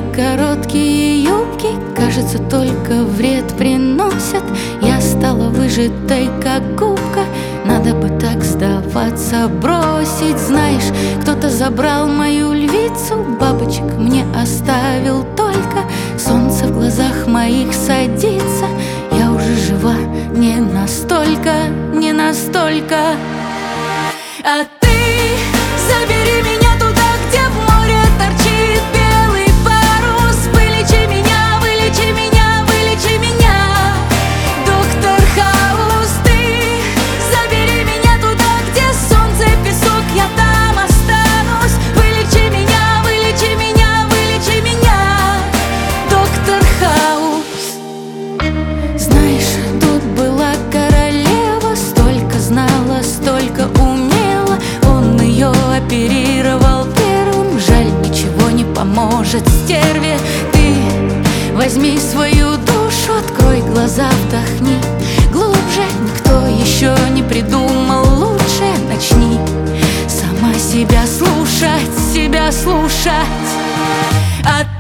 короткие юбки, кажется, только вред приносят. Я стала выжатой, как губка. Надо бы так сдаваться, бросить. Знаешь, кто-то забрал мою львицу, бабочек мне оставил только. Солнце в глазах моих садится, я уже жива не настолько, не настолько. А ты забери меня туда, где в море торчит белый парус. Вылечи меня, вылечи меня, вылечи меня, доктор Хаус. Ты забери меня туда, где солнце, песок, я там останусь. Вылечи меня, вылечи меня, вылечи меня, доктор Хаус. Знаешь, тут была королева, столько знала, столько умела. Он ее оперировал первым, жаль, ничего не поможет стерве. Ты возьми свою душу, открой глаза, вдохни глубже. Никто еще не придумал лучше. Начни сама себя слушать, себя слушать. А